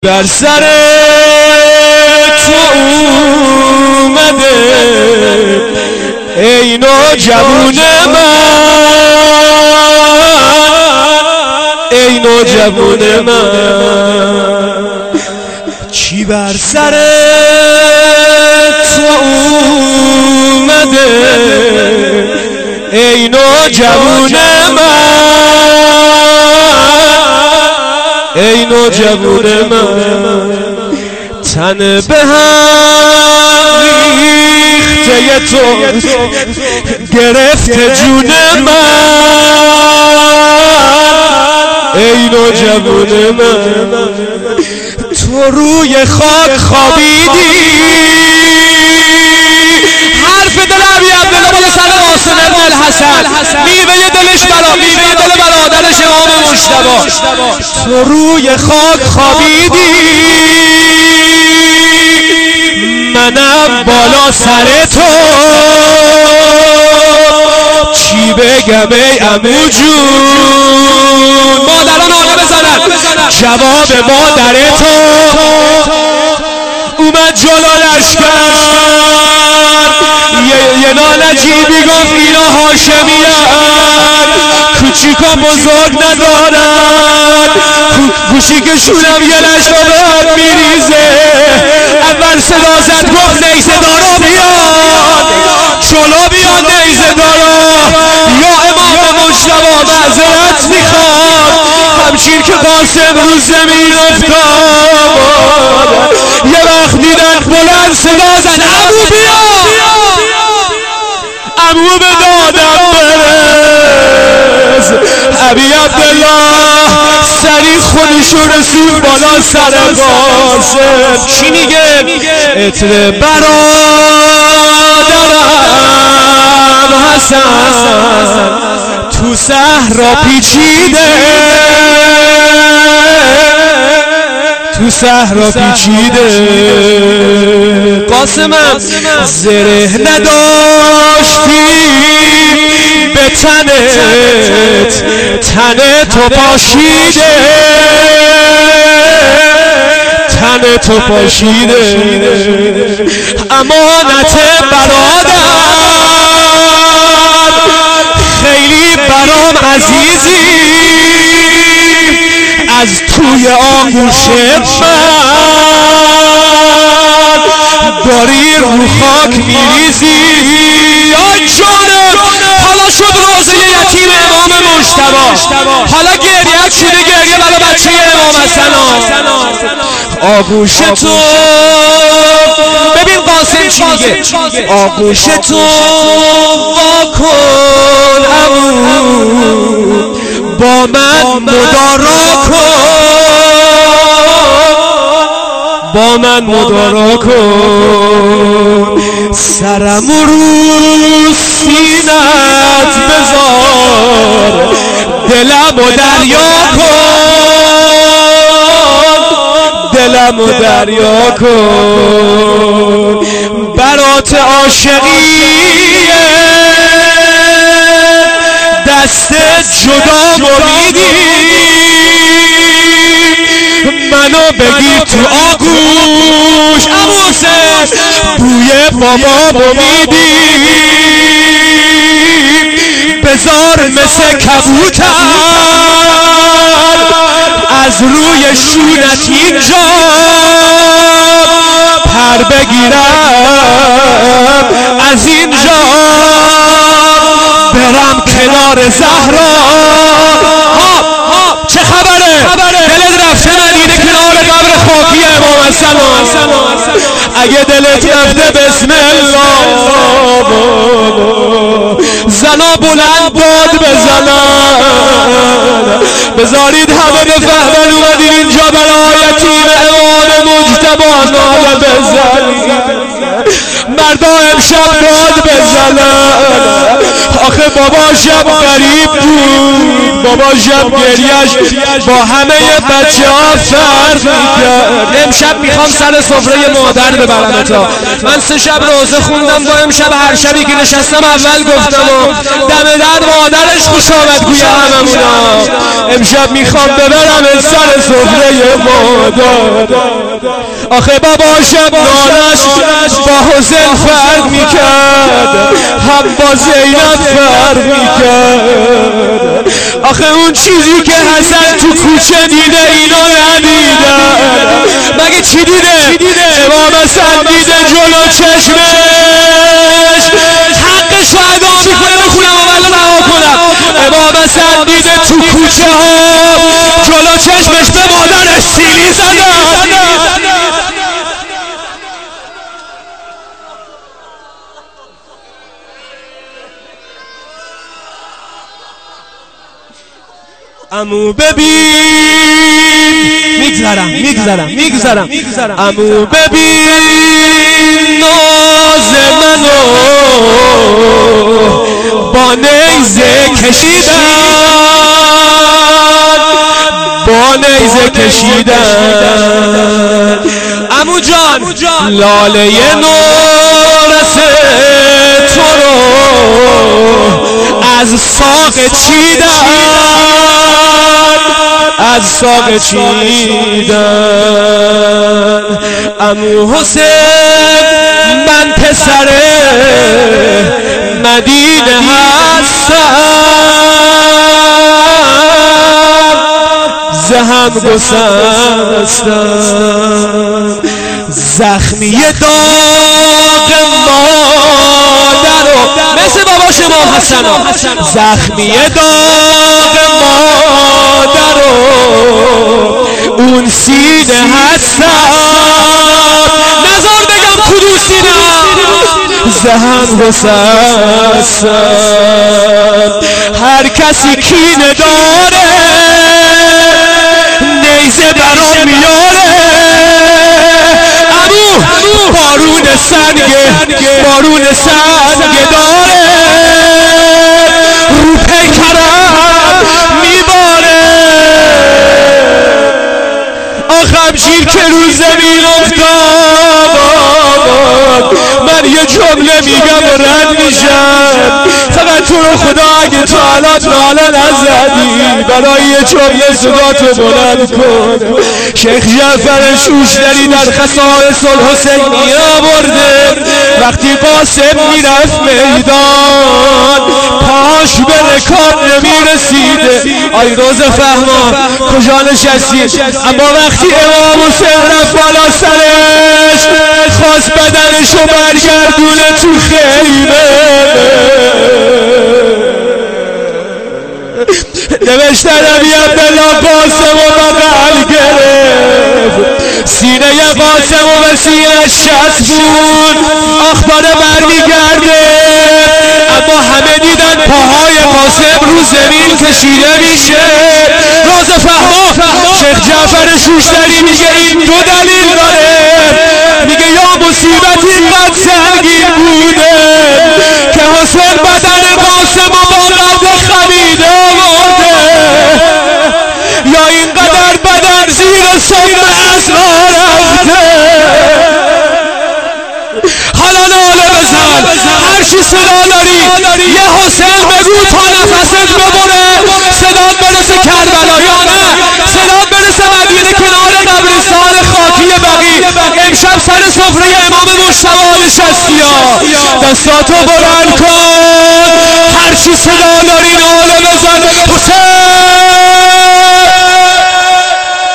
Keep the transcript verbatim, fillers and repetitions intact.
بر سر تو اومده ای نوجوون من، ای نوجوون من، چی بر سر تو اومده ای نوجوون من، ای نوجوون من، تن به هم ریخته تو گرفته جون من، ای نوجوون من، تو روی خاک خوابیدی. حرف دل ابی عبدالله بالا سر قاسم بن الحسن، میوه دلش برا میوه دل برادرش امام مجتبی، تو روی خاک خوابیدی، منم بالا سر تو، چی بگم ای عمو جون. مادران آنه بزنن جواب مادر تو اومد جلو لشکر، یه نالجیبی گفت اینا هاشمی‌ان، کوچیک و بزرگ ندارن، گوشی که شونم یه لشکر بهم میریزه. اول صدا زد گفت نیزه دارا بیاد، جلو بیاد نیزه دارا، یا امام مجتبی معذرت میخواد. همچین که قاسم رو زمین افتاد، یه وقت دیدن بلند صدا زد عمو بیا، عمو به دادم برس. ابی عبدالله سریع خودشو رسید بالا سر قاسم، چی میگه؟ عطر برادرم حسن تو صحرا پیچیده، تو صحرا پیچیده. قاسمم زره نداشتی به تنت، تن تو پاشیده، تن تو پاشیده. امانت برادر خیلی برام عزیزی، از توی آغوش من داری رو خاک میریزی. آی جانم حالا شد روزه یتیم امام مجتبی، حالا گریت شده گریه برای بچه امام حسن. آغوش تو ببین قاسم چی میگه، آغوش تو واکن عمو، با من مدارا کن، با من مدارا کن، سرم رو سینت بذار، دلم و دریا کن، دلم و دریا کن. برات عاشقیه دست جدا بریدی، منو بگیر تو آغوش عموسه، بوی بابا بمیدی، بذار مثل کبوتر از روی شونت اینجا پر بگیرم، از اینجا برم کنار زهرا. چه خبره؟ دلت رفته مدینه کنار قبر خاکی امام حسن؟ اگه دلت رفته بسم الله زنا بلند باد بزنن، بذارید همه بفهمن اومدین اینجا برای یتیم امام مجتبی ناله بزنید. مردا امشب باد بزنن، آخه باباشم غریب بود، باباشم گریش با همه بچه ها فرق میکرد. امشب میخوام سر سفره مادر ببرم تا. من سه شب روزه خوندم با امشب هر شبی که نشستم اول گفتم و دم در مادرش خوش آمد گویا هممونا. امشب میخوام ببرم سر سفره مادر. آخه بابا شب نانش با حسین فرق میکرد، هم با زینب فرق میکرد. آخه اون چیزی که حسن تو کوچه دیده اینا ندیدن. مگه چی دیده؟ امام حسن دیده جلو چشمش حقش رو ادا میکنه. بخونم اول رها کنم. امام حسن دیده تو کوچه ها جلو چشمش به مادرش سیلی زدن. امو ببین میگذرم میگذرم میگذرم امو ببین ناز منو با نیزه کشیدن، با نیزه کشیدن. امو جان لاله نورس تو رو از ساق چیدن، از ساق چیدن. امو حسین من پسر مدینه هستم، زهم گسستم. زخمی داغ مادر و مثل بابا شما حسن، زخمی داغ مادر و اون سینه هستم. نظر بگم کدوم سینه زهم گسستم. هر کسی کینه داره نیزه برام میاره. امو بارون سنگه بارون سنگه داره رو پیکرم میباره. آخم شیر که رو زمین افتاد من یه جمله میگم و رد میشم. فقط تو رو خدا اگه تو الان ناله نزدی برای یه جمله صداتو بلند کن. شیخ جعفر شوشتری در خصائص الحسین آورده وقتی قاسم میرفت میدان پاش به رکاب نمیرسیده. آی روز فهمان کجا نشستی؟ اما وقتی امام حسین رفت بالا سرش خواست بدنشو برگردونه تو خیمه، نوشتن علی عبدالله قاسم و بغل گرفت. سینه قاسم و به سینه شست بود. اخبار برمیگرده اما همه دیدن پاهای قاسم رو زمین کشیده میشه. روز فهمان شیخ جعفر شوشتری میگه این دو دلیل داره. میگه یا مصیبت اینقدر سنگین بوده که حسین بدن قاسم و با قد خمیده آورده، یا اینقدر بدن زیر سم اصلا رفته. حالا ناله بزن هر چی صدا داری یه حسین بگو تا نفست ببره صدات برسه کربلا، یا نه صدات برسه مدینه کنار قبرستان خاکی بقیع. امشب سر سفره امام مجتبی نشستی ها، دستاتو برن